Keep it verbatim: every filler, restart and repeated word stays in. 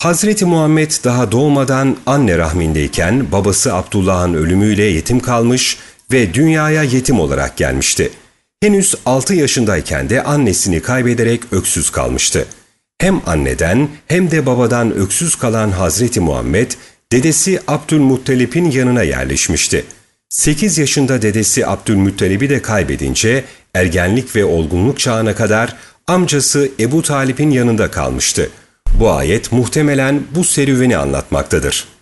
Hazreti Muhammed daha doğmadan anne rahmindeyken babası Abdullah'ın ölümüyle yetim kalmış ve dünyaya yetim olarak gelmişti. Henüz altı yaşındayken de annesini kaybederek öksüz kalmıştı. Hem anneden hem de babadan öksüz kalan Hazreti Muhammed, dedesi Abdülmuttalip'in yanına yerleşmişti. sekiz yaşında dedesi Abdülmuttalip'i de kaybedince ergenlik ve olgunluk çağına kadar amcası Ebu Talip'in yanında kalmıştı. Bu ayet muhtemelen bu serüveni anlatmaktadır.